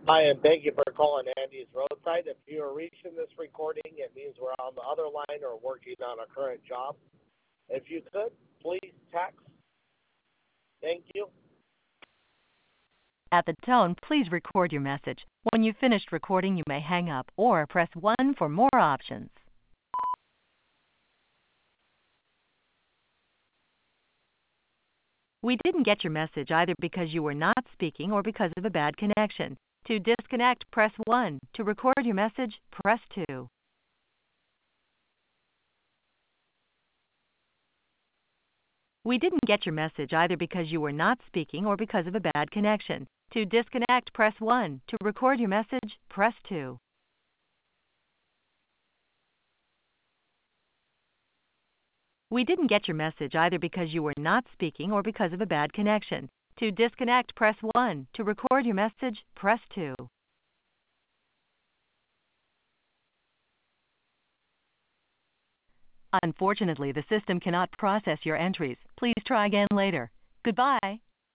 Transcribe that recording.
Hi, and thank you for calling Andy's Roadside. If you are reaching this recording, it means we're on the other line or working on a current job. If you could, please text. Thank you. At the tone, please record your message. When you've finished recording, you may hang up or press 1 for more options. We didn't get your message either because you were not speaking or because of a bad connection. To disconnect, press 1. To record your message, press 2. We didn't get your message either because you were not speaking or because of a bad connection. To disconnect, press 1. To record your message, press 2. We didn't get your message either because you were not speaking or because of a bad connection. To disconnect, press 1. To record your message, press 2. Unfortunately, the system cannot process your entries. Please try again later. Goodbye.